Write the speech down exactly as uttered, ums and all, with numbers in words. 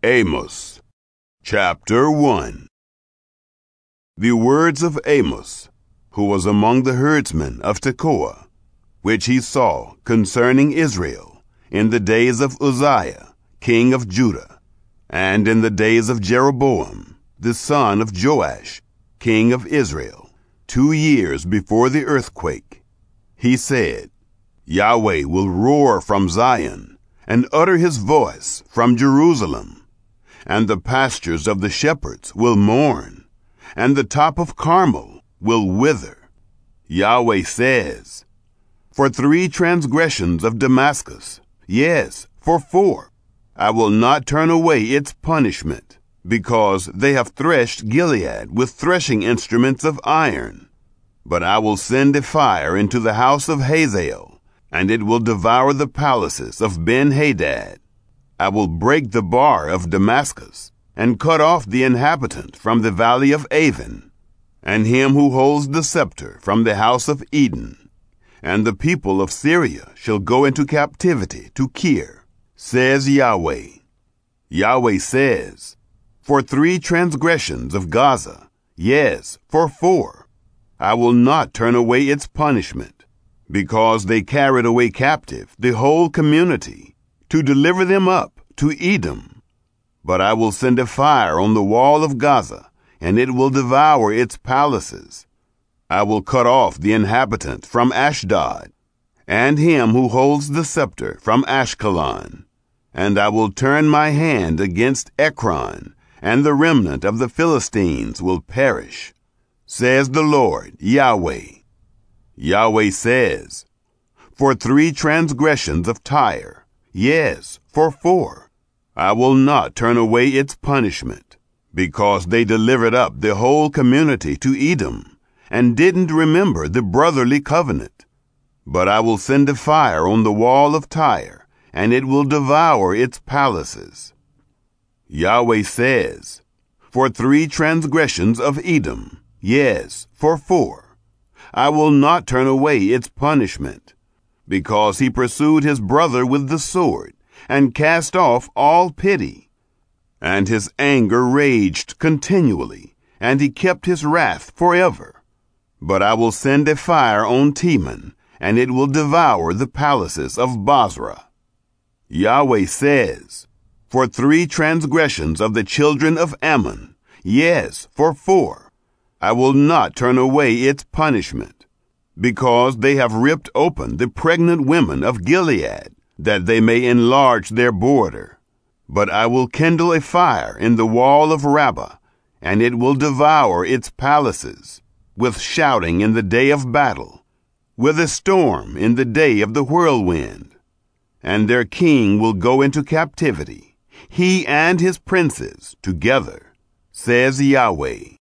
Amos, chapter one. The words of Amos, who was among the herdsmen of Tekoa, which he saw concerning Israel in the days of Uzziah, king of Judah, and in the days of Jeroboam, the son of Joash, king of Israel, two years before the earthquake. He said, Yahweh will roar from Zion, and utter his voice from Jerusalem. And the pastures of the shepherds will mourn, and the top of Carmel will wither. Yahweh says, For three transgressions of Damascus, yes, for four, I will not turn away its punishment, because they have threshed Gilead with threshing instruments of iron. But I will send a fire into the house of Hazael, and it will devour the palaces of Ben-Hadad. I will break the bar of Damascus, and cut off the inhabitant from the valley of Avon, and him who holds the scepter from the house of Eden. And the people of Syria shall go into captivity to Kir, says Yahweh. Yahweh says, For three transgressions of Gaza, yes, for four, I will not turn away its punishment, because they carried away captive the whole community, to deliver them up to Edom. But I will send a fire on the wall of Gaza, and it will devour its palaces. I will cut off the inhabitant from Ashdod, and him who holds the scepter from Ashkelon. And I will turn my hand against Ekron, and the remnant of the Philistines will perish, says the Lord Yahweh. Yahweh says, For three transgressions of Tyre, yes, for four, I will not turn away its punishment, because they delivered up the whole community to Edom, and didn't remember the brotherly covenant. But I will send a fire on the wall of Tyre, and it will devour its palaces. Yahweh says, For three transgressions of Edom, yes, for four, I will not turn away its punishment, because he pursued his brother with the sword, and cast off all pity. And his anger raged continually, and he kept his wrath forever. But I will send a fire on Teman, and it will devour the palaces of Bozrah. Yahweh says, For three transgressions of the children of Ammon, yes, for four, I will not turn away its punishment, because they have ripped open the pregnant women of Gilead, that they may enlarge their border. But I will kindle a fire in the wall of Rabbah, and it will devour its palaces, with shouting in the day of battle, with a storm in the day of the whirlwind. And their king will go into captivity, he and his princes together, says Yahweh.